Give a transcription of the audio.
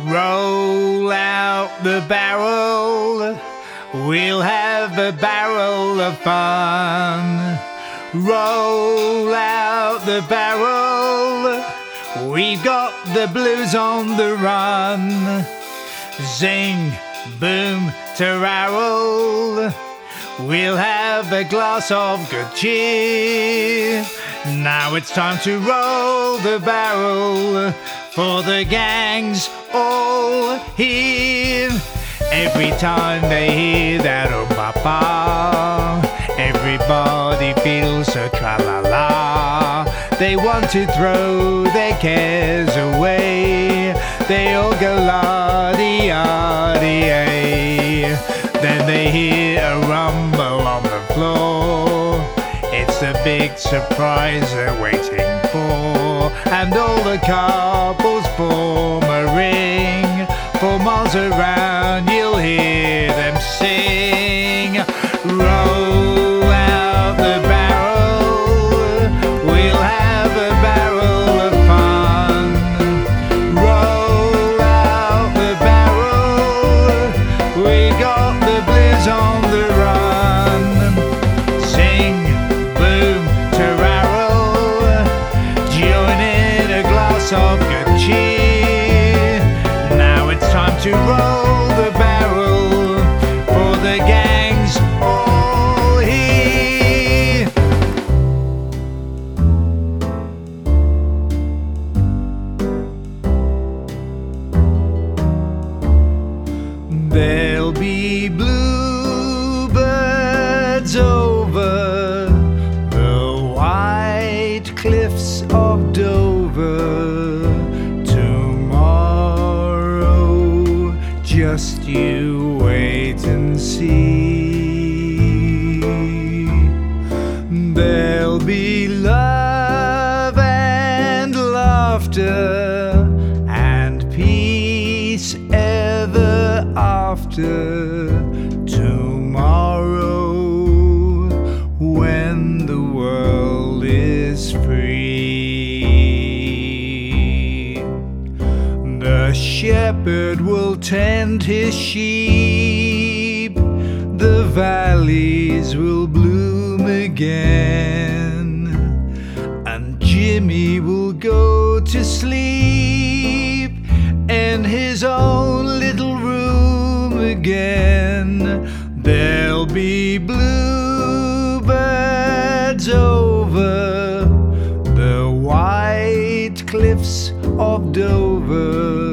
Roll out the barrel, we'll have a barrel of fun. Roll out the barrel, we've got the blues on the run. Zing, boom, tararrel, we'll have a glass of good cheer. Now it's time to roll the barrel, for the gang's all here. Every time they hear that oh-ba-ba, everybody feels so tra-la-la. They want to throw their cares away. They all go la-dee-ah-dee-ay. Then they hear a rumble on the floor. It's the big surprise they're waiting for. And all the couples form a ring. For miles around you'll hear them sing. Roll out the barrel, we'll have a barrel of fun. Roll out the barrel, we got the blues on the run. Sing, boom, tararrel, join in a glass of good cheer. Now it's time to roll the barrel, for the gang's all here. There'll be bluebirds over the white cliffs of Dover tomorrow. Just you wait and see. There'll be love and laughter and peace ever after tomorrow, when the world is free. The shepherd will tend his sheep, the valleys will bloom again, and Jimmy will go to sleep in his own little room again. There'll be bluebirds over the white cliffs of Dover